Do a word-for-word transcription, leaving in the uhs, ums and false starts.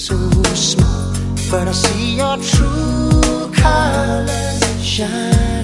so small, but I see your true colors shine.